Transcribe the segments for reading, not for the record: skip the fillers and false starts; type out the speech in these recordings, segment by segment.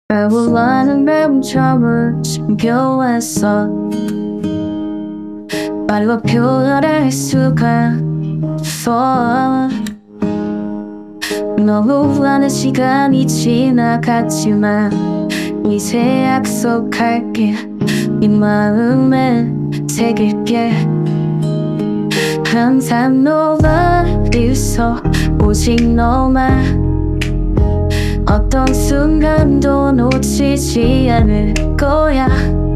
배불러는 매운잠을 숨겨왔어. 말로 표현할 수가 없어. 너무 많은 시간이 지나갔지만 이제 약속할게. 네 마음에 새길게. 항상 너와 있어. 오직 너만. 어떤 순간도 놓치지 않을 거야.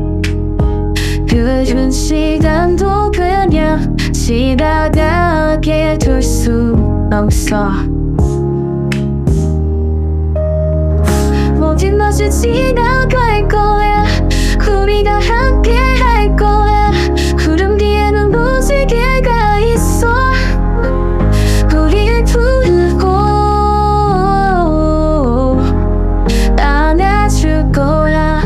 그런 시간도 그냥 지나가게 둘 수 없어. 모든 것이 지나갈 거야. 우리가 함께 갈 거야. 구름 뒤에는 무지개가 있어. 우리를 부르고 안아줄 거야.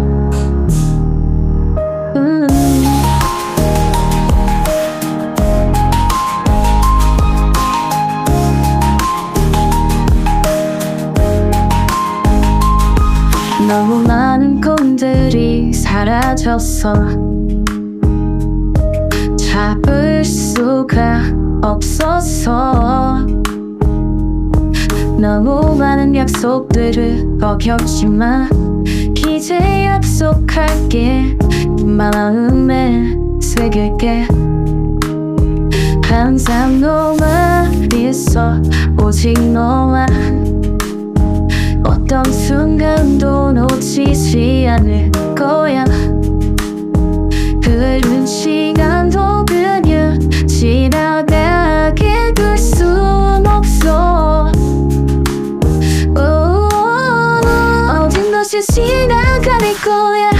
너무 많은 꿈들이 사라졌어. 잡을 수가 없었어. 너무 많은 약속들을 어겼지만 이제 약속할게. 네 마음에 새길게. 항상 너와 있어. 오직 너만. 어떤 순간도 놓치지 않을 거야. 그런 시간도 그냥 지나가게 둘 순 없어. 모든 것이 지나갈 거야.